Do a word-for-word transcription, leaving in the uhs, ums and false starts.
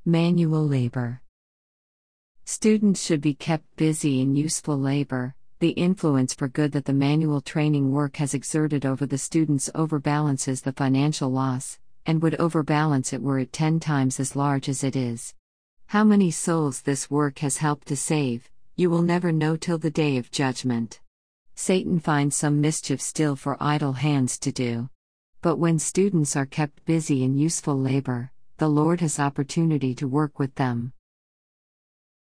Manual labor. Students should be kept busy in useful labor. The influence for good that the manual training work has exerted over the students overbalances the financial loss, and would overbalance it were it ten times as large as it is. How many souls this work has helped to save, you will never know till the day of judgment. Satan finds some mischief still for idle hands to do. But when students are kept busy in useful labor, the Lord has opportunity to work with them.